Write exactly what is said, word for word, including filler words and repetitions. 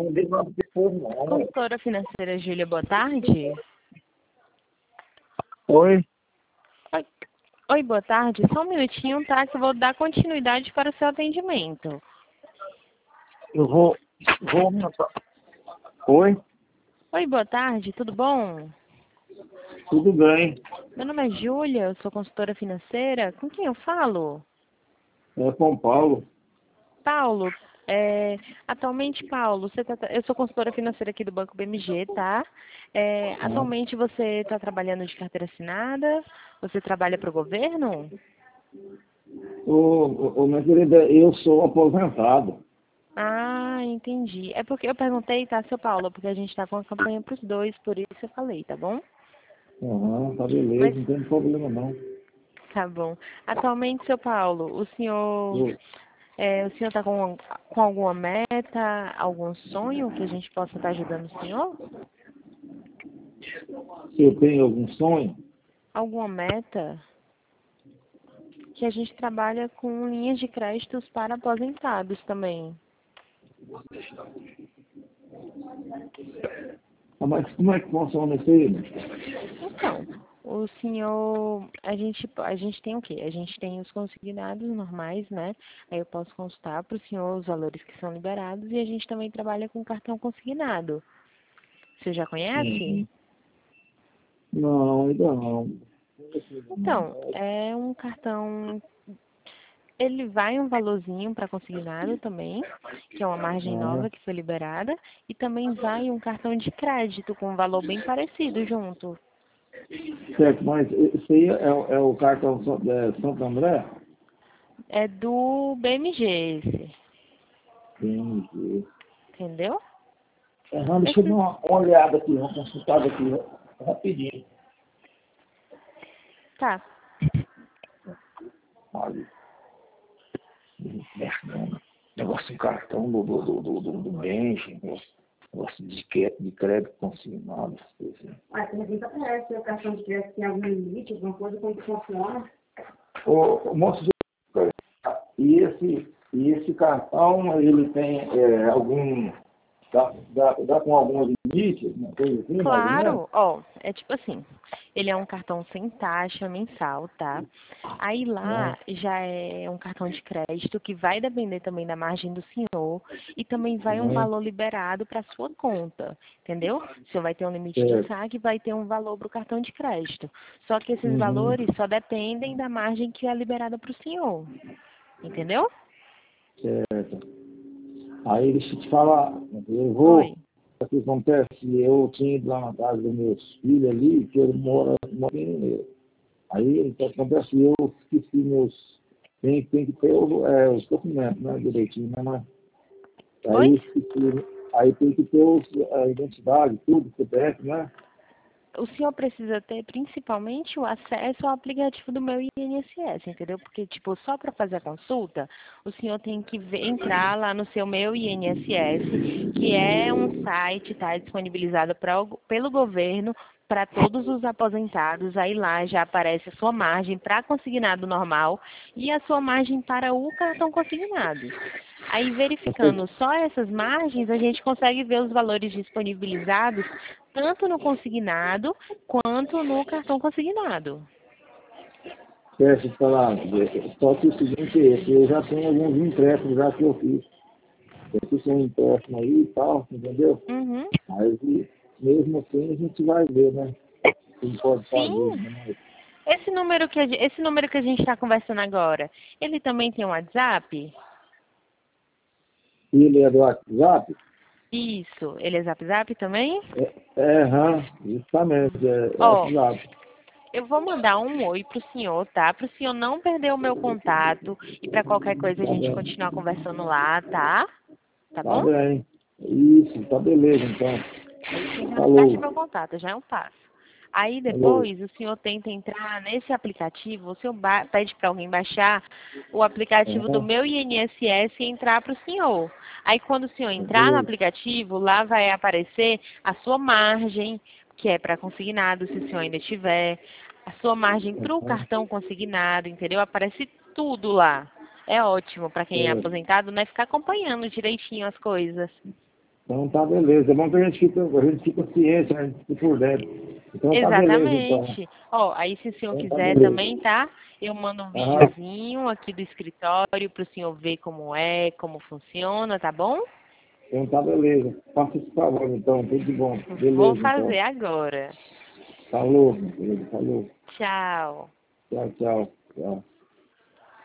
não dei nada depois, não. Consultora financeira Júlia, boa tarde. Oi? Oi, Oi, boa tarde. Só um minutinho, tá? Que eu vou dar continuidade para o seu atendimento. Eu vou... vou aumentar. Oi? Oi, boa tarde, tudo bom? Tudo bem. Meu nome é Júlia, eu sou consultora financeira. Com quem eu falo? É São Paulo. Paulo, é, atualmente, Paulo, você tá, eu sou consultora financeira aqui do Banco B M G, tá? É, atualmente você está trabalhando de carteira assinada? Você trabalha para o governo? Ô, ô, ô, minha querida, eu sou aposentado. Ah, entendi. É porque eu perguntei, tá, seu Paulo, porque a gente está com a campanha para os dois, por isso eu falei, tá bom? Aham, tá Mas, beleza, não tem problema não. tá bom. Atualmente, seu Paulo, o senhor, Eu, é, o senhor está com, com alguma meta, algum sonho que a gente possa estar ajudando o senhor? eu tenho algum sonho? Alguma meta? Que a gente trabalha com linhas de créditos para aposentados também. Ah, mas como é que funciona isso aí? Então, o senhor, a gente, a gente tem o quê? A gente tem os consignados normais, né? Aí eu posso consultar para o senhor os valores que são liberados e a gente também trabalha com cartão consignado. Você já conhece? Uhum. Não, ainda não. Então, é um cartão. Ele vai um valorzinho para consignado também, que é uma margem Ah, nova que foi liberada, e também vai um cartão de crédito com um valor bem parecido junto. certo, mas isso aí é, é o cartão São- é, Santo André? É do B M G esse, Entendi. entendeu? Aham, deixa eu dar Esse, uma olhada aqui, uma consultada aqui rapidinho. tá. Olha, negócio de cartão do, do, do, do, do, do Benji, negócio de, que- de crédito consignado. Assim. Ah, pergunta aparece o cartão de crédito tem algum limite, alguma coisa, como que funciona? Ô, ô, moço, e esse, e esse cartão, ele tem é, algum, dá, dá, dá com algum limite, uma coisa assim, mais ou menos? Claro, ó, é tipo assim, ele é um cartão sem taxa mensal, tá? Aí lá É, já é um cartão de crédito que vai depender também da margem do senhor e também vai um é, valor liberado para sua conta, entendeu? O senhor vai ter um limite de certo. saque e vai ter um valor para o cartão de crédito. Só que esses Uhum, valores só dependem da margem que é liberada para o senhor, entendeu? certo. Aí deixa eu te falar, eu Oi. vou, o que acontece, eu tinha ido lá na casa dos meus filhos ali, que eu moro, moro em, aí o que acontece, eu esqueci meus, tem, tem que ter os, é, os documentos, né, direitinho, né, mas aí Oi? eu esqueci, aí tem que ter os, a identidade, tudo, C P F, né? O senhor precisa ter principalmente o acesso ao aplicativo do meu I N S S, entendeu? Porque, tipo, só para fazer a consulta, o senhor tem que ver- entrar lá no seu meu I N S S, que é um site, tá, disponibilizado pra, o- pelo governo para todos os aposentados. Aí lá já aparece a sua margem para consignado normal e a sua margem para o cartão consignado. Aí, verificando só essas margens, a gente consegue ver os valores disponibilizados tanto no consignado quanto no cartão consignado. Peço de falar, só que o seguinte é esse, eu já tenho alguns empréstimos já que eu fiz, eu fiz um empréstimo aí e tal, entendeu? Uhum. Mas e, mesmo assim a gente vai ver, né? Quem pode fazer, Sim. né? Esse número que a, gen- esse número que a gente está conversando agora, ele também tem um WhatsApp? Ele é do WhatsApp? Isso. Ele é Zap Zap também? É, é, aham, justamente, é, é Ó, WhatsApp. eu vou mandar um oi pro senhor, tá? Pro senhor não perder o meu contato e para qualquer coisa a Tá gente bem, continuar conversando lá, tá? Tá tá bom? bem. Isso, tá beleza então. Aí o senhor já não perde Falou, meu contato, já é um passo. Aí falou. depois o senhor tenta entrar nesse aplicativo, o senhor ba- pede para alguém baixar o aplicativo do Aham, meu I N S S e entrar para o senhor. Aí quando o senhor tá entrar no beleza. aplicativo, lá vai aparecer a sua margem, que é para consignado, se o senhor ainda tiver, a sua margem para o Aham, cartão consignado, entendeu? Aparece tudo lá. É ótimo para quem é certo. aposentado, né? Ficar acompanhando direitinho as coisas. Então tá beleza. É bom que a gente fica, a gente fica ciente, a gente fica por dentro. Então tá beleza, então. Exatamente. Ó, aí se o senhor Então tá quiser beleza. também, tá? Eu mando um Aham. videozinho aqui do escritório para o senhor ver como é, como funciona, tá bom? Então tá beleza. Faça esse favor, então. Tudo de bom. Vou Beleza, então. fazer agora. Falou, meu querido. Falou. Tchau. Tchau, tchau. Tchau.